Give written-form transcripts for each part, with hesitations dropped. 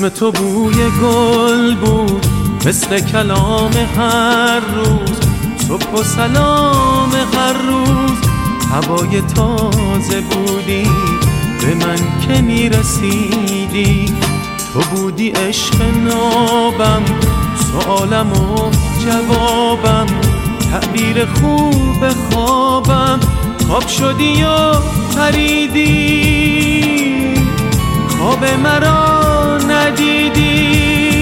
اسم تو بوی گل بود مثل کلام هر روز، صبح و سلام هر روز. هوای تازه بودی به من که میرسیدی، تو بودی عشق نابم، سؤالم و جوابم، تعبیر خوب خوابم. خواب شدی و پریدی، خواب مرا ندیدی.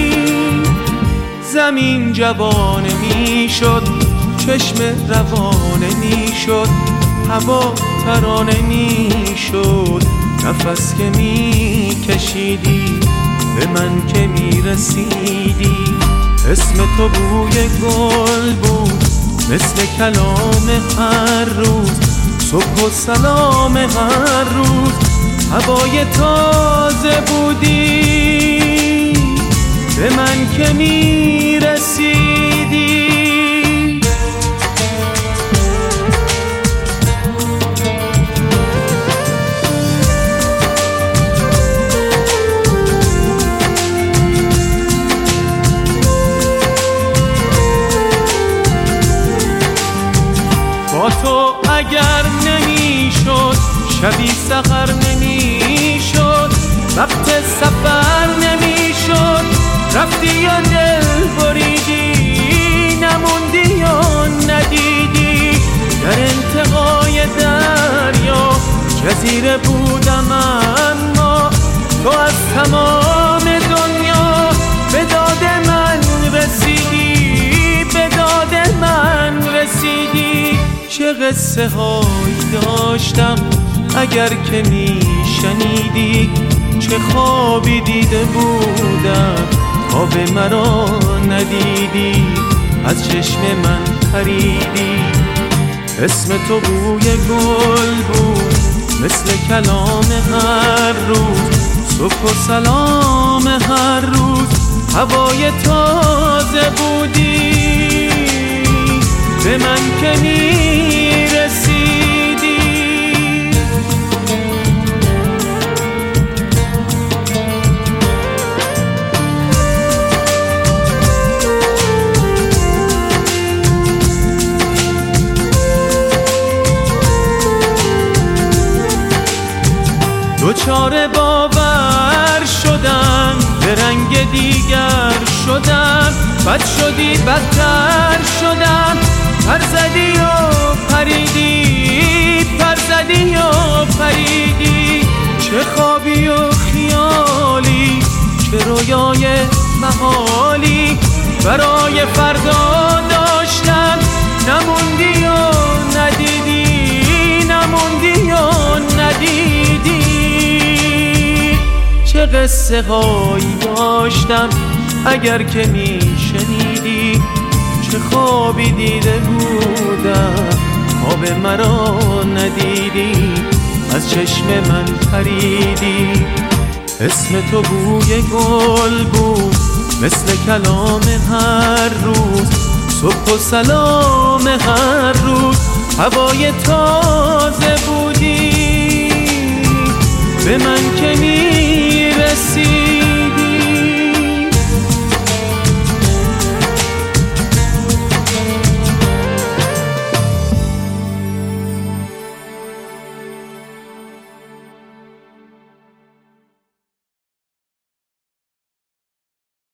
زمین جوانه میشد، چشم روانه میشد، هوا ترانه میشد، نفس که میکشیدی به من که میرسیدی. اسم تو بوی گل بود مثل کلام هر روز، صبح و سلام هر روز. هوای تازه بودی به من که میرسیدی. با تو اگر نمیشد، شبی سحر نمیشد، وقت سفر نمیشد. رفتی یا دل بریدی، نموندی یا ندیدی. در انتهای دریا جزیره بودم، اما تو از تمام دنیا به داد من رسیدی، به داد من رسیدی. چه قصه هایی داشتم اگر که میشنیدی، چه خوابی دیده بودم خواب مرا ندیدی، از چشم من پریدی. اسم تو بوی گل بود مثل کلام هر روز، صبح و سلام هر روز. هوای تازه بودی به من که میرسیدی. دوچار باور شدم، به رنگ دیگر شدم، بد شدی بدتر شدم. پر زدی و پریدی، پر زدی و پریدی. چه خوابی و خیالی، چه رویای محالی برای فردا داشتم. نموندی و ندیدی، نموندی و ندیدی. چه قصه هایی داشتم اگر که میشنیدی، چه خوابی دیده بودم خواب مرا ندیدی، از چشم من پریدی. اسم تو بوی گل بود مثل کلام هر روز، صبح و سلام هر روز. هوای تازه بودی به من که میرسی.